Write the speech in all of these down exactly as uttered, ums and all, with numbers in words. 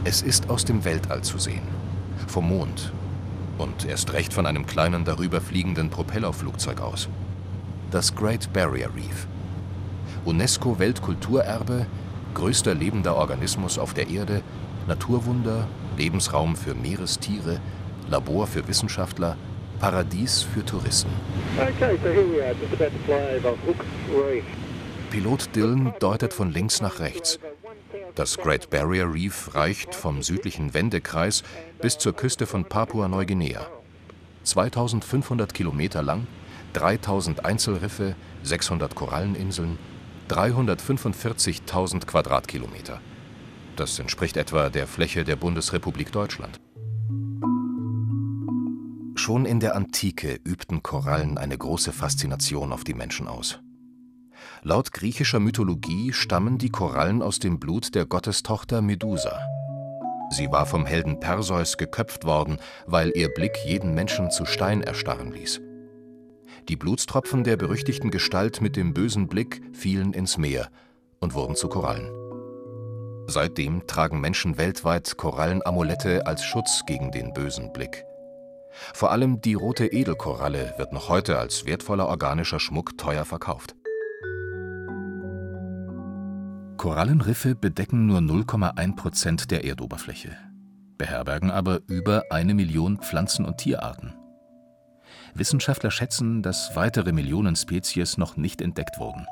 Es ist aus dem Weltall zu sehen, vom Mond und erst recht von einem kleinen darüber fliegenden Propellerflugzeug aus. Das Great Barrier Reef. UNESCO-Weltkulturerbe, größter lebender Organismus auf der Erde, Naturwunder, Lebensraum für Meerestiere, Labor für Wissenschaftler, Paradies für Touristen. Okay, so here we are, just about to fly over Hook Reef. Pilot Dillon deutet von links nach rechts. Das Great Barrier Reef reicht vom südlichen Wendekreis bis zur Küste von Papua-Neuguinea. zweitausendfünfhundert Kilometer lang, dreitausend Einzelriffe, sechshundert Koralleninseln, dreihundertfünfundvierzigtausend Quadratkilometer. Das entspricht etwa der Fläche der Bundesrepublik Deutschland. Schon in der Antike übten Korallen eine große Faszination auf die Menschen aus. Laut griechischer Mythologie stammen die Korallen aus dem Blut der Gottestochter Medusa. Sie war vom Helden Perseus geköpft worden, weil ihr Blick jeden Menschen zu Stein erstarren ließ. Die Blutstropfen der berüchtigten Gestalt mit dem bösen Blick fielen ins Meer und wurden zu Korallen. Seitdem tragen Menschen weltweit Korallenamulette als Schutz gegen den bösen Blick. Vor allem die rote Edelkoralle wird noch heute als wertvoller organischer Schmuck teuer verkauft. Korallenriffe bedecken nur null Komma eins Prozent der Erdoberfläche, beherbergen aber über eine Million Pflanzen- und Tierarten. Wissenschaftler schätzen, dass weitere Millionen Spezies noch nicht entdeckt wurden.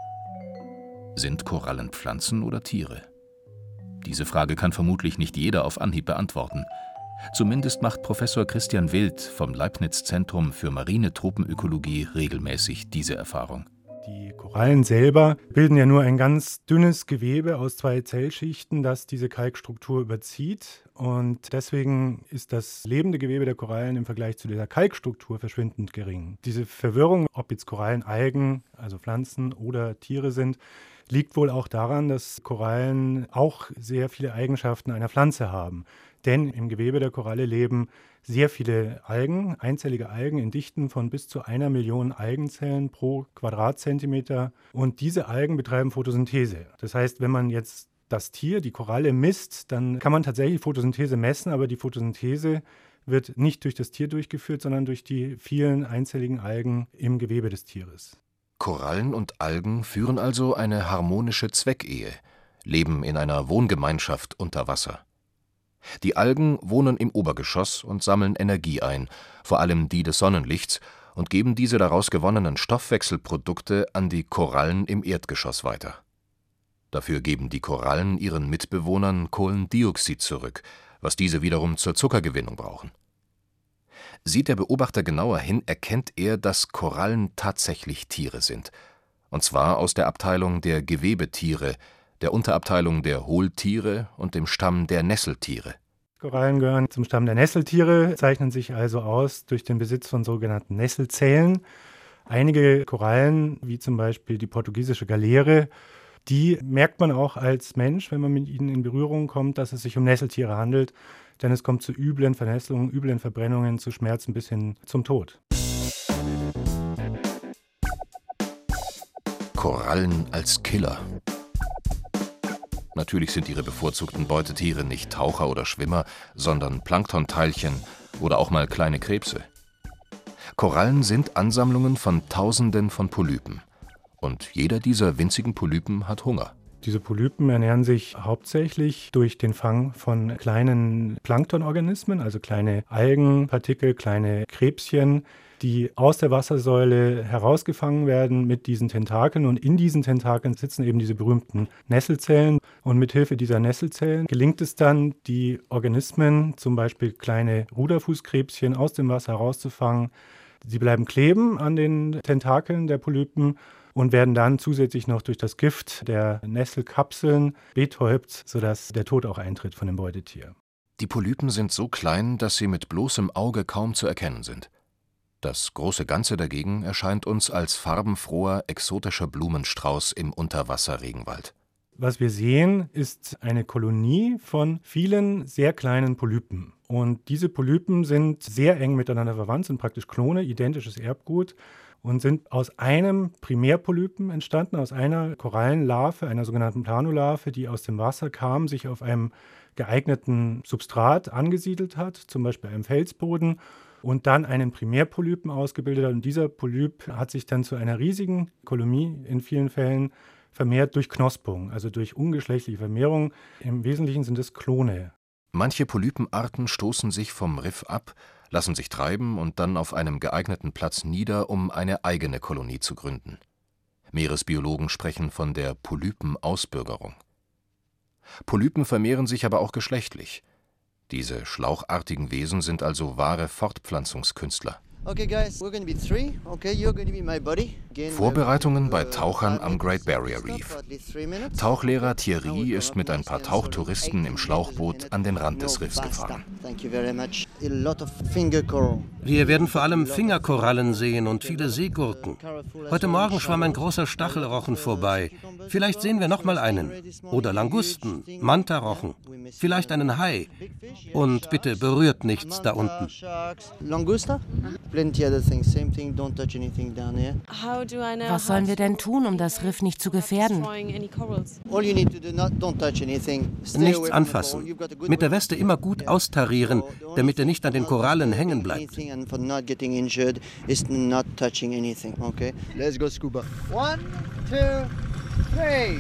Sind Korallen Pflanzen oder Tiere? Diese Frage kann vermutlich nicht jeder auf Anhieb beantworten. Zumindest macht Professor Christian Wild vom Leibniz-Zentrum für marine Tropenökologie regelmäßig diese Erfahrung. Die Korallen selber bilden ja nur ein ganz dünnes Gewebe aus zwei Zellschichten, das diese Kalkstruktur überzieht. Und deswegen ist das lebende Gewebe der Korallen im Vergleich zu dieser Kalkstruktur verschwindend gering. Diese Verwirrung, ob jetzt Korallen Algen, also Pflanzen oder Tiere sind, liegt wohl auch daran, dass Korallen auch sehr viele Eigenschaften einer Pflanze haben. Denn im Gewebe der Koralle leben sehr viele Algen, einzellige Algen in Dichten von bis zu einer Million Algenzellen pro Quadratzentimeter. Und diese Algen betreiben Photosynthese. Das heißt, wenn man jetzt das Tier, die Koralle, misst, dann kann man tatsächlich Photosynthese messen, aber die Photosynthese wird nicht durch das Tier durchgeführt, sondern durch die vielen einzelligen Algen im Gewebe des Tieres. Korallen und Algen führen also eine harmonische Zweckehe, leben in einer Wohngemeinschaft unter Wasser. Die Algen wohnen im Obergeschoss und sammeln Energie ein, vor allem die des Sonnenlichts, und geben diese daraus gewonnenen Stoffwechselprodukte an die Korallen im Erdgeschoss weiter. Dafür geben die Korallen ihren Mitbewohnern Kohlendioxid zurück, was diese wiederum zur Zuckergewinnung brauchen. Sieht der Beobachter genauer hin, erkennt er, dass Korallen tatsächlich Tiere sind, und zwar aus der Abteilung der Gewebetiere, der Unterabteilung der Hohltiere und dem Stamm der Nesseltiere. Korallen gehören zum Stamm der Nesseltiere, zeichnen sich also aus durch den Besitz von sogenannten Nesselzellen. Einige Korallen, wie zum Beispiel die portugiesische Galeere, die merkt man auch als Mensch, wenn man mit ihnen in Berührung kommt, dass es sich um Nesseltiere handelt, denn es kommt zu üblen Vernässelungen, üblen Verbrennungen, zu Schmerzen bis hin zum Tod. Korallen als Killer. Natürlich sind ihre bevorzugten Beutetiere nicht Taucher oder Schwimmer, sondern Planktonteilchen oder auch mal kleine Krebse. Korallen sind Ansammlungen von Tausenden von Polypen. Und jeder dieser winzigen Polypen hat Hunger. Diese Polypen ernähren sich hauptsächlich durch den Fang von kleinen Planktonorganismen, also kleine Algenpartikel, kleine Krebschen, die aus der Wassersäule herausgefangen werden mit diesen Tentakeln. Und in diesen Tentakeln sitzen eben diese berühmten Nesselzellen. Und mit Hilfe dieser Nesselzellen gelingt es dann, die Organismen, zum Beispiel kleine Ruderfußkrebschen, aus dem Wasser herauszufangen. Sie bleiben kleben an den Tentakeln der Polypen und werden dann zusätzlich noch durch das Gift der Nesselkapseln betäubt, sodass der Tod auch eintritt von dem Beutetier. Die Polypen sind so klein, dass sie mit bloßem Auge kaum zu erkennen sind. Das große Ganze dagegen erscheint uns als farbenfroher, exotischer Blumenstrauß im Unterwasserregenwald. Was wir sehen, ist eine Kolonie von vielen sehr kleinen Polypen. Und diese Polypen sind sehr eng miteinander verwandt, sind praktisch Klone, identisches Erbgut. und sind aus einem Primärpolypen entstanden, aus einer Korallenlarve, einer sogenannten Planolarve, die aus dem Wasser kam, sich auf einem geeigneten Substrat angesiedelt hat, zum Beispiel einem Felsboden, und dann einen Primärpolypen ausgebildet hat. Und dieser Polyp hat sich dann zu einer riesigen Kolonie in vielen Fällen vermehrt durch Knospung, also durch ungeschlechtliche Vermehrung. Im Wesentlichen sind es Klone. Manche Polypenarten stoßen sich vom Riff ab, lassen sich treiben und dann auf einem geeigneten Platz nieder, um eine eigene Kolonie zu gründen. Meeresbiologen sprechen von der Polypenausbürgerung. Polypen vermehren sich aber auch geschlechtlich. Diese schlauchartigen Wesen sind also wahre Fortpflanzungskünstler. Okay, guys, we're gonna be three. Okay, you're gonna be my buddy. Vorbereitungen bei Tauchern am Great Barrier Reef. Tauchlehrer Thierry ist mit ein paar Tauchtouristen im Schlauchboot an den Rand des Riffs gefahren. Wir werden vor allem Fingerkorallen sehen und viele Seegurken. Heute Morgen schwamm ein großer Stachelrochen vorbei. Vielleicht sehen wir noch mal einen. Oder Langusten, Mantarochen, vielleicht einen Hai. Und bitte berührt nichts da unten. Was sollen wir denn tun, um das Riff nicht zu gefährden? Nichts anfassen. Mit der Weste immer gut austarieren, damit er nicht an den Korallen hängen bleibt. Let's go scuba. One, two, three.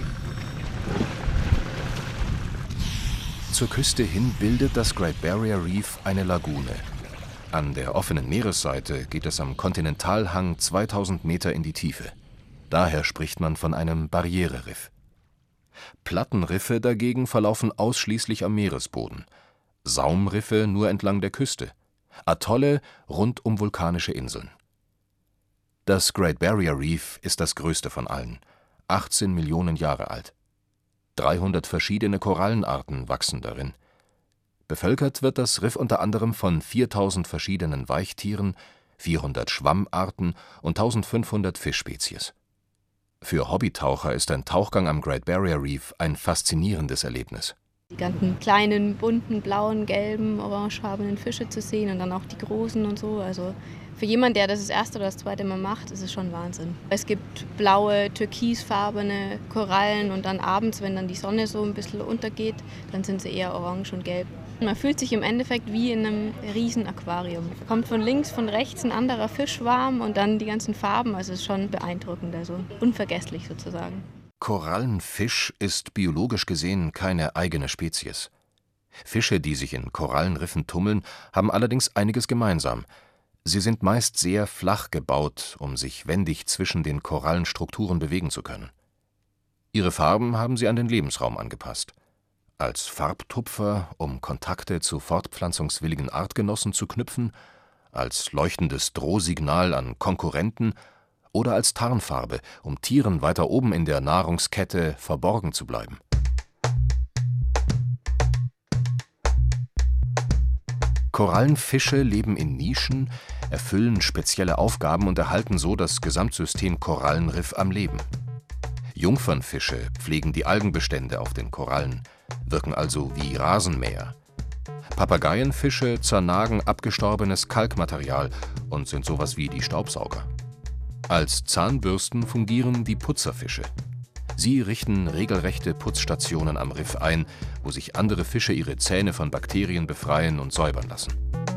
Zur Küste hin bildet das Great Barrier Reef eine Lagune. An der offenen Meeresseite geht es am Kontinentalhang zweitausend Meter in die Tiefe. Daher spricht man von einem Barriereriff. Plattenriffe dagegen verlaufen ausschließlich am Meeresboden, Saumriffe nur entlang der Küste, Atolle rund um vulkanische Inseln. Das Great Barrier Reef ist das größte von allen, achtzehn Millionen Jahre alt. dreihundert verschiedene Korallenarten wachsen darin. Bevölkert wird das Riff unter anderem von viertausend verschiedenen Weichtieren, vierhundert Schwammarten und eintausendfünfhundert Fischspezies. Für Hobbytaucher ist ein Tauchgang am Great Barrier Reef ein faszinierendes Erlebnis. Die ganzen kleinen, bunten, blauen, gelben, orangefarbenen Fische zu sehen und dann auch die großen und so. Also für jemanden, der das das erste oder das zweite Mal macht, ist es schon Wahnsinn. Es gibt blaue, türkisfarbene Korallen und dann abends, wenn dann die Sonne so ein bisschen untergeht, dann sind sie eher orange und gelb. Man fühlt sich im Endeffekt wie in einem riesen Aquarium. Kommt von links, von rechts ein anderer Fischschwarm und dann die ganzen Farben. Also es ist schon beeindruckend, also unvergesslich sozusagen. Korallenfisch ist biologisch gesehen keine eigene Spezies. Fische, die sich in Korallenriffen tummeln, haben allerdings einiges gemeinsam. Sie sind meist sehr flach gebaut, um sich wendig zwischen den Korallenstrukturen bewegen zu können. Ihre Farben haben sie an den Lebensraum angepasst. Als Farbtupfer, um Kontakte zu fortpflanzungswilligen Artgenossen zu knüpfen, als leuchtendes Drohsignal an Konkurrenten oder als Tarnfarbe, um Tieren weiter oben in der Nahrungskette verborgen zu bleiben. Korallenfische leben in Nischen, erfüllen spezielle Aufgaben und erhalten so das Gesamtsystem Korallenriff am Leben. Jungfernfische pflegen die Algenbestände auf den Korallen, wirken also wie Rasenmäher. Papageienfische zernagen abgestorbenes Kalkmaterial und sind sowas wie die Staubsauger. Als Zahnbürsten fungieren die Putzerfische. Sie richten regelrechte Putzstationen am Riff ein, wo sich andere Fische ihre Zähne von Bakterien befreien und säubern lassen.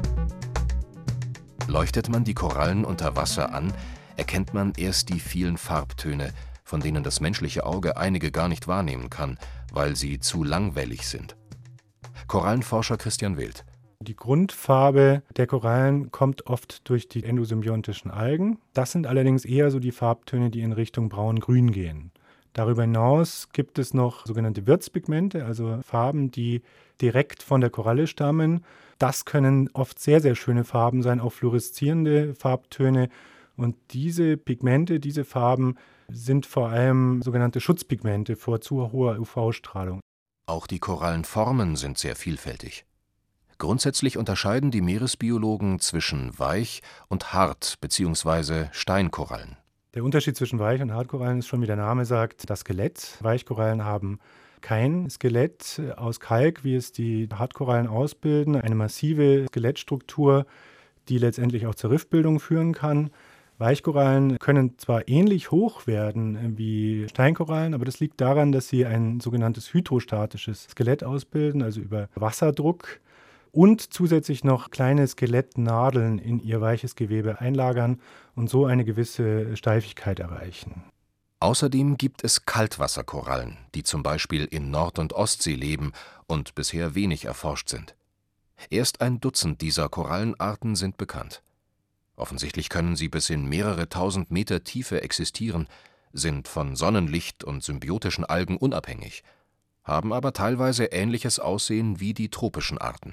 Leuchtet man die Korallen unter Wasser an, erkennt man erst die vielen Farbtöne, von denen das menschliche Auge einige gar nicht wahrnehmen kann, weil sie zu langwellig sind. Korallenforscher Christian Wild. Die Grundfarbe der Korallen kommt oft durch die endosymbiotischen Algen. Das sind allerdings eher so die Farbtöne, die in Richtung braun-grün gehen. Darüber hinaus gibt es noch sogenannte Wirtspigmente, also Farben, die direkt von der Koralle stammen. Das können oft sehr, sehr schöne Farben sein, auch fluoreszierende Farbtöne. Und diese Pigmente, diese Farben sind vor allem sogenannte Schutzpigmente vor zu hoher U V-Strahlung. Auch die Korallenformen sind sehr vielfältig. Grundsätzlich unterscheiden die Meeresbiologen zwischen Weich- und Hart- bzw. Steinkorallen. Der Unterschied zwischen Weich- und Hartkorallen ist schon, wie der Name sagt, das Skelett. Weichkorallen haben kein Skelett aus Kalk, wie es die Hartkorallen ausbilden, eine massive Skelettstruktur, die letztendlich auch zur Riffbildung führen kann. Weichkorallen können zwar ähnlich hoch werden wie Steinkorallen, aber das liegt daran, dass sie ein sogenanntes hydrostatisches Skelett ausbilden, also über Wasserdruck, und zusätzlich noch kleine Skelettnadeln in ihr weiches Gewebe einlagern und so eine gewisse Steifigkeit erreichen. Außerdem gibt es Kaltwasserkorallen, die zum Beispiel in Nord- und Ostsee leben und bisher wenig erforscht sind. Erst ein Dutzend dieser Korallenarten sind bekannt. Offensichtlich können sie bis in mehrere tausend Meter Tiefe existieren, sind von Sonnenlicht und symbiotischen Algen unabhängig, haben aber teilweise ähnliches Aussehen wie die tropischen Arten.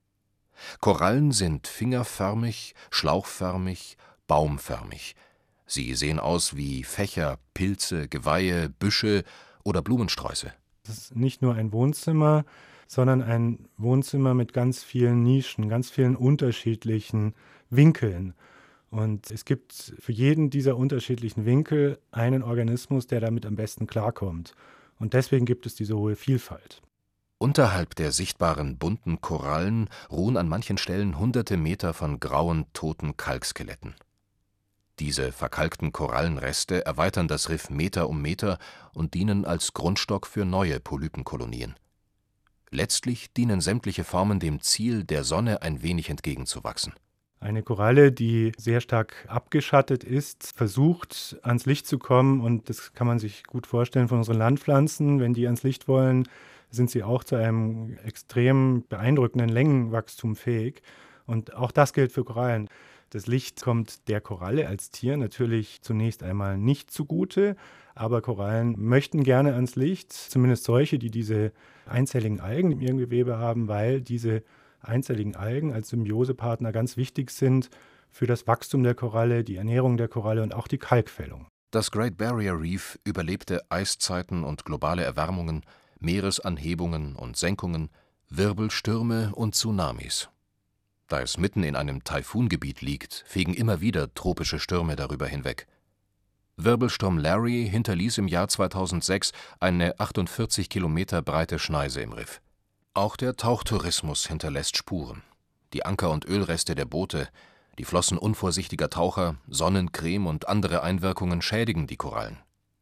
Korallen sind fingerförmig, schlauchförmig, baumförmig. Sie sehen aus wie Fächer, Pilze, Geweihe, Büsche oder Blumensträuße. Das ist nicht nur ein Wohnzimmer, sondern ein Wohnzimmer mit ganz vielen Nischen, ganz vielen unterschiedlichen Winkeln. Und es gibt für jeden dieser unterschiedlichen Winkel einen Organismus, der damit am besten klarkommt. Und deswegen gibt es diese hohe Vielfalt. Unterhalb der sichtbaren bunten Korallen ruhen an manchen Stellen hunderte Meter von grauen, toten Kalkskeletten. Diese verkalkten Korallenreste erweitern das Riff Meter um Meter und dienen als Grundstock für neue Polypenkolonien. Letztlich dienen sämtliche Formen dem Ziel, der Sonne ein wenig entgegenzuwachsen. Eine Koralle, die sehr stark abgeschattet ist, versucht ans Licht zu kommen, und das kann man sich gut vorstellen von unseren Landpflanzen. Wenn die ans Licht wollen, sind sie auch zu einem extrem beeindruckenden Längenwachstum fähig. Und auch das gilt für Korallen. Das Licht kommt der Koralle als Tier natürlich zunächst einmal nicht zugute, aber Korallen möchten gerne ans Licht, zumindest solche, die diese einzelligen Algen in ihrem Gewebe haben, weil diese einzelligen Algen als Symbiosepartner ganz wichtig sind für das Wachstum der Koralle, die Ernährung der Koralle und auch die Kalkfällung. Das Great Barrier Reef überlebte Eiszeiten und globale Erwärmungen, Meeresanhebungen und Senkungen, Wirbelstürme und Tsunamis. Da es mitten in einem Taifungebiet liegt, fegen immer wieder tropische Stürme darüber hinweg. Wirbelsturm Larry hinterließ im Jahr zweitausendsechs eine achtundvierzig Kilometer breite Schneise im Riff. Auch der Tauchtourismus hinterlässt Spuren. Die Anker- und Ölreste der Boote, die Flossen unvorsichtiger Taucher, Sonnencreme und andere Einwirkungen schädigen die Korallen.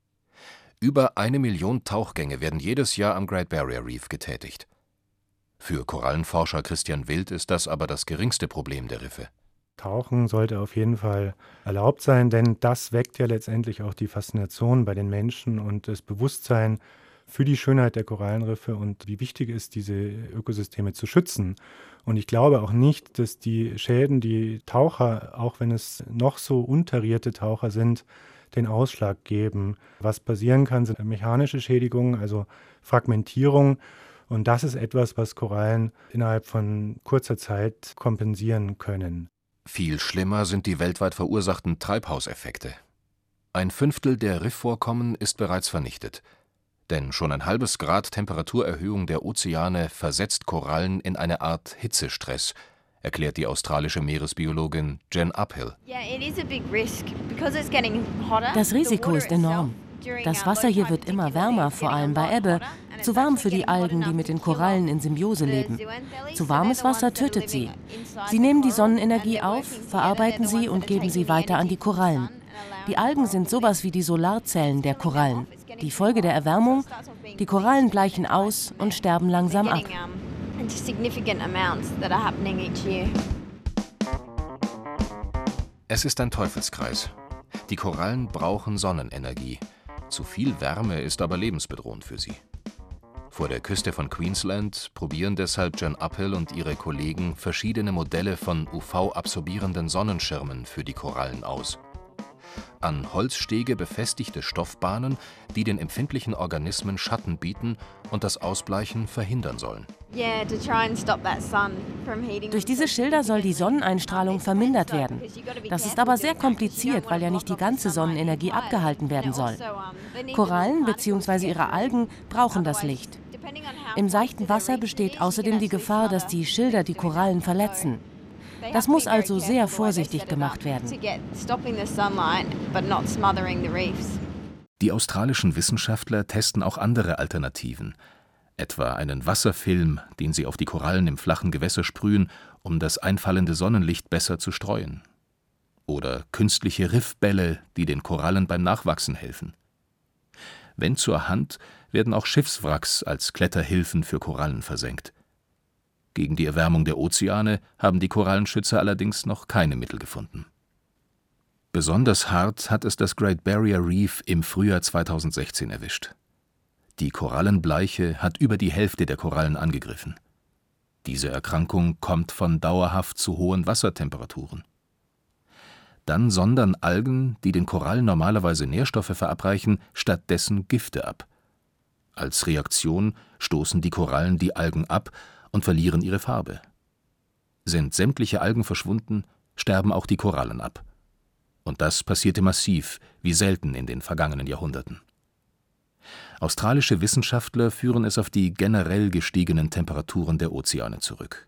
Über eine Million Tauchgänge werden jedes Jahr am Great Barrier Reef getätigt. Für Korallenforscher Christian Wild ist das aber das geringste Problem der Riffe. Tauchen sollte auf jeden Fall erlaubt sein, denn das weckt ja letztendlich auch die Faszination bei den Menschen und das Bewusstsein für die Schönheit der Korallenriffe und wie wichtig es ist, diese Ökosysteme zu schützen. Und ich glaube auch nicht, dass die Schäden, die Taucher, auch wenn es noch so untarierte Taucher sind, den Ausschlag geben. Was passieren kann, sind mechanische Schädigungen, also Fragmentierung. Und das ist etwas, was Korallen innerhalb von kurzer Zeit kompensieren können. Viel schlimmer sind die weltweit verursachten Treibhauseffekte. Ein Fünftel der Riffvorkommen ist bereits vernichtet. Denn schon ein halbes Grad Temperaturerhöhung der Ozeane versetzt Korallen in eine Art Hitzestress, erklärt die australische Meeresbiologin Jen Uphill. Das Risiko ist enorm. Das Wasser hier wird immer wärmer, vor allem bei Ebbe. Zu warm für die Algen, die mit den Korallen in Symbiose leben. Zu warmes Wasser tötet sie. Sie nehmen die Sonnenenergie auf, verarbeiten sie und geben sie weiter an die Korallen. Die Algen sind sowas wie die Solarzellen der Korallen. Die Folge der Erwärmung: die Korallen bleichen aus und sterben langsam ab. Es ist ein Teufelskreis. Die Korallen brauchen Sonnenenergie. Zu viel Wärme ist aber lebensbedrohend für sie. Vor der Küste von Queensland probieren deshalb Jen Uphill und ihre Kollegen verschiedene Modelle von U V-absorbierenden Sonnenschirmen für die Korallen aus. An Holzstege befestigte Stoffbahnen, die den empfindlichen Organismen Schatten bieten und das Ausbleichen verhindern sollen. Durch diese Schilder soll die Sonneneinstrahlung vermindert werden. Das ist aber sehr kompliziert, weil ja nicht die ganze Sonnenenergie abgehalten werden soll. Korallen bzw. ihre Algen brauchen das Licht. Im seichten Wasser besteht außerdem die Gefahr, dass die Schilder die Korallen verletzen. Das muss also sehr vorsichtig gemacht werden. Die australischen Wissenschaftler testen auch andere Alternativen, etwa einen Wasserfilm, den sie auf die Korallen im flachen Gewässer sprühen, um das einfallende Sonnenlicht besser zu streuen. oder künstliche Riffbälle, die den Korallen beim Nachwachsen helfen. Wenn zur Hand, werden auch Schiffswracks als Kletterhilfen für Korallen versenkt. Gegen die Erwärmung der Ozeane haben die Korallenschützer allerdings noch keine Mittel gefunden. Besonders hart hat es das Great Barrier Reef im Frühjahr zweitausendsechzehn erwischt. Die Korallenbleiche hat über die Hälfte der Korallen angegriffen. Diese Erkrankung kommt von dauerhaft zu hohen Wassertemperaturen. Dann sondern Algen, die den Korallen normalerweise Nährstoffe verabreichen, stattdessen Gifte ab. Als Reaktion stoßen die Korallen die Algen ab und verlieren ihre Farbe. Sind sämtliche Algen verschwunden, sterben auch die Korallen ab. Und das passierte massiv, wie selten in den vergangenen Jahrhunderten. Australische Wissenschaftler führen es auf die generell gestiegenen Temperaturen der Ozeane zurück.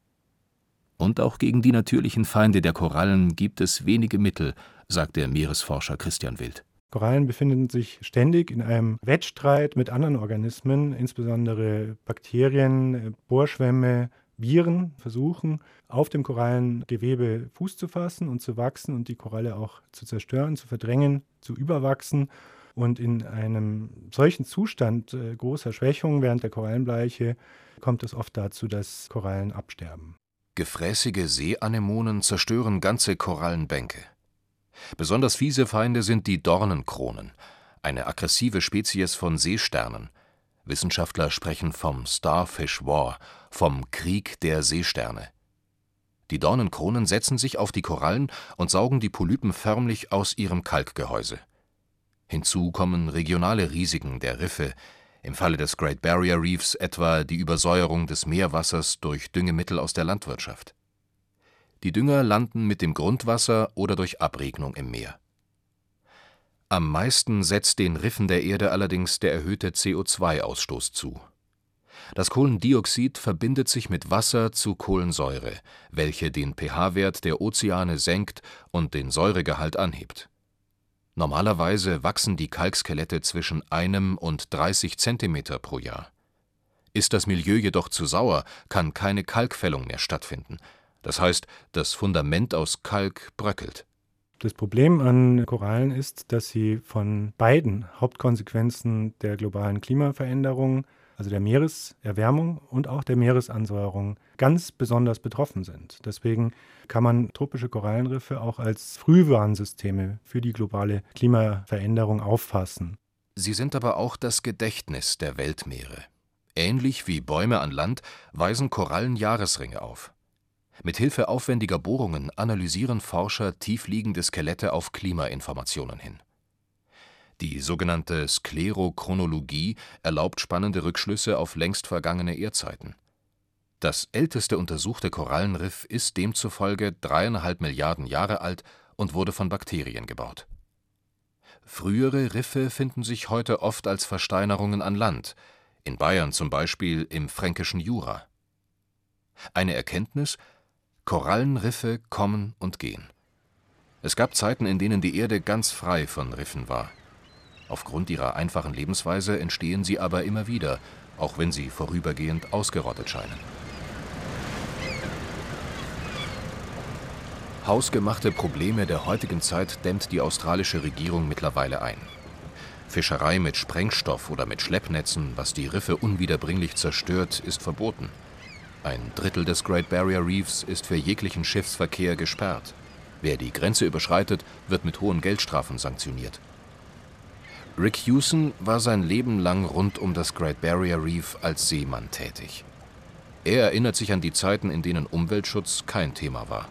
Und auch gegen die natürlichen Feinde der Korallen gibt es wenige Mittel, sagt der Meeresforscher Christian Wild. Korallen befinden sich ständig in einem Wettstreit mit anderen Organismen, insbesondere Bakterien, Bohrschwämme, Viren versuchen, auf dem Korallengewebe Fuß zu fassen und zu wachsen und die Koralle auch zu zerstören, zu verdrängen, zu überwachsen. Und in einem solchen Zustand äh, großer Schwächung während der Korallenbleiche kommt es oft dazu, dass Korallen absterben. Gefräßige Seeanemonen zerstören ganze Korallenbänke. Besonders fiese Feinde sind die Dornenkronen, eine aggressive Spezies von Seesternen. Wissenschaftler sprechen vom Starfish War, vom Krieg der Seesterne. Die Dornenkronen setzen sich auf die Korallen und saugen die Polypen förmlich aus ihrem Kalkgehäuse. Hinzu kommen regionale Risiken der Riffe, im Falle des Great Barrier Reefs etwa die Übersäuerung des Meerwassers durch Düngemittel aus der Landwirtschaft. Die Dünger landen mit dem Grundwasser oder durch Abregnung im Meer. Am meisten setzt den Riffen der Erde allerdings der erhöhte C O zwei Ausstoß zu. Das Kohlendioxid verbindet sich mit Wasser zu Kohlensäure, welche den pH-Wert der Ozeane senkt und den Säuregehalt anhebt. Normalerweise wachsen die Kalkskelette zwischen einem und dreißig Zentimeter pro Jahr. Ist das Milieu jedoch zu sauer, kann keine Kalkfällung mehr stattfinden. Das heißt, das Fundament aus Kalk bröckelt. Das Problem an Korallen ist, dass sie von beiden Hauptkonsequenzen der globalen Klimaveränderung, also der Meereserwärmung und auch der Meeresansäuerung, ganz besonders betroffen sind. Deswegen kann man tropische Korallenriffe auch als Frühwarnsysteme für die globale Klimaveränderung auffassen. Sie sind aber auch das Gedächtnis der Weltmeere. Ähnlich wie Bäume an Land weisen Korallen Jahresringe auf. Mit Hilfe aufwendiger Bohrungen analysieren Forscher tiefliegende Skelette auf Klimainformationen hin. Die sogenannte Sklerochronologie erlaubt spannende Rückschlüsse auf längst vergangene Erdzeiten. Das älteste untersuchte Korallenriff ist demzufolge dreieinhalb Milliarden Jahre alt und wurde von Bakterien gebaut. Frühere Riffe finden sich heute oft als Versteinerungen an Land, in Bayern zum Beispiel im fränkischen Jura. Eine Erkenntnis: Korallenriffe kommen und gehen. Es gab Zeiten, in denen die Erde ganz frei von Riffen war. Aufgrund ihrer einfachen Lebensweise entstehen sie aber immer wieder, auch wenn sie vorübergehend ausgerottet scheinen. Hausgemachte Probleme der heutigen Zeit dämmt die australische Regierung mittlerweile ein. Fischerei mit Sprengstoff oder mit Schleppnetzen, was die Riffe unwiederbringlich zerstört, ist verboten. Ein Drittel des Great Barrier Reefs ist für jeglichen Schiffsverkehr gesperrt. Wer die Grenze überschreitet, wird mit hohen Geldstrafen sanktioniert. Rick Hewson war sein Leben lang rund um das Great Barrier Reef als Seemann tätig. Er erinnert sich an die Zeiten, in denen Umweltschutz kein Thema war.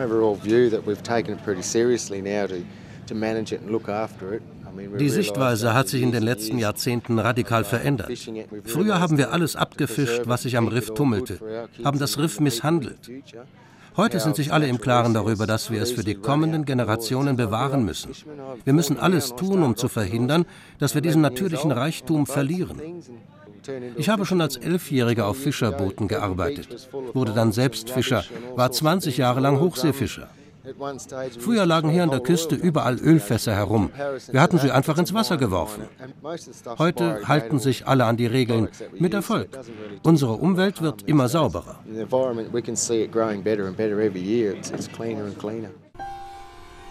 Die Sichtweise hat sich in den letzten Jahrzehnten radikal verändert. Früher haben wir alles abgefischt, was sich am Riff tummelte, haben das Riff misshandelt. Heute sind sich alle im Klaren darüber, dass wir es für die kommenden Generationen bewahren müssen. Wir müssen alles tun, um zu verhindern, dass wir diesen natürlichen Reichtum verlieren. Ich habe schon als Elfjähriger auf Fischerbooten gearbeitet, wurde dann selbst Fischer, war zwanzig Jahre lang Hochseefischer. Früher lagen hier an der Küste überall Ölfässer herum. Wir hatten sie einfach ins Wasser geworfen. Heute halten sich alle an die Regeln, mit Erfolg. Unsere Umwelt wird immer sauberer.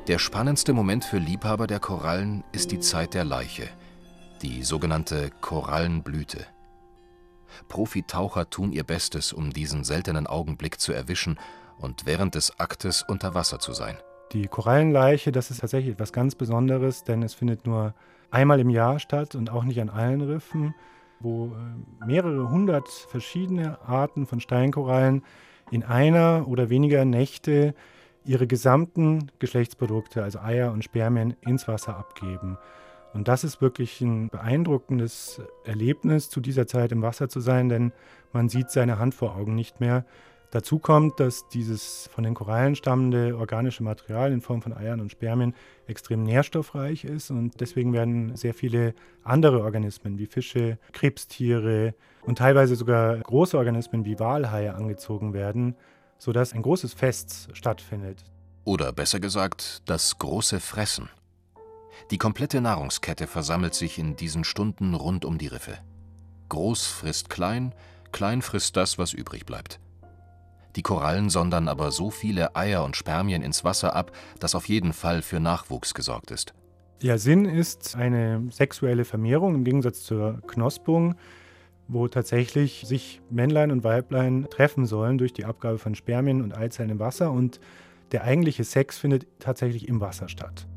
Der spannendste Moment für Liebhaber der Korallen ist die Zeit der Laiche, die sogenannte Korallenblüte. Profitaucher tun ihr Bestes, um diesen seltenen Augenblick zu erwischen und während des Aktes unter Wasser zu sein. Die Korallenleiche, das ist tatsächlich etwas ganz Besonderes, denn es findet nur einmal im Jahr statt und auch nicht an allen Riffen, wo mehrere hundert verschiedene Arten von Steinkorallen in einer oder weniger Nächte ihre gesamten Geschlechtsprodukte, also Eier und Spermien, ins Wasser abgeben. Und das ist wirklich ein beeindruckendes Erlebnis, zu dieser Zeit im Wasser zu sein, denn man sieht seine Hand vor Augen nicht mehr. Dazu kommt, dass dieses von den Korallen stammende organische Material in Form von Eiern und Spermien extrem nährstoffreich ist und deswegen werden sehr viele andere Organismen wie Fische, Krebstiere und teilweise sogar große Organismen wie Walhaie angezogen werden, sodass ein großes Fest stattfindet. Oder besser gesagt, das große Fressen. Die komplette Nahrungskette versammelt sich in diesen Stunden rund um die Riffe. Groß frisst klein, klein frisst das, was übrig bleibt. Die Korallen sondern aber so viele Eier und Spermien ins Wasser ab, dass auf jeden Fall für Nachwuchs gesorgt ist. Ja, Sinn ist eine sexuelle Vermehrung im Gegensatz zur Knospung, wo tatsächlich sich Männlein und Weiblein treffen sollen durch die Abgabe von Spermien und Eizellen im Wasser und der eigentliche Sex findet tatsächlich im Wasser statt.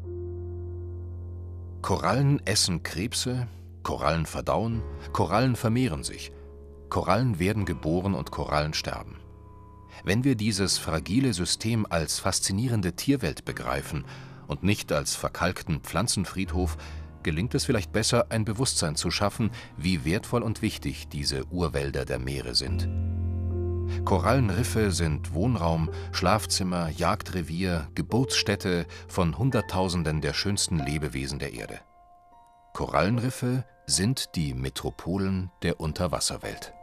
Korallen essen Krebse, Korallen verdauen, Korallen vermehren sich. Korallen werden geboren und Korallen sterben. Wenn wir dieses fragile System als faszinierende Tierwelt begreifen und nicht als verkalkten Pflanzenfriedhof, gelingt es vielleicht besser, ein Bewusstsein zu schaffen, wie wertvoll und wichtig diese Urwälder der Meere sind. Korallenriffe sind Wohnraum, Schlafzimmer, Jagdrevier, Geburtsstätte von Hunderttausenden der schönsten Lebewesen der Erde. Korallenriffe sind die Metropolen der Unterwasserwelt.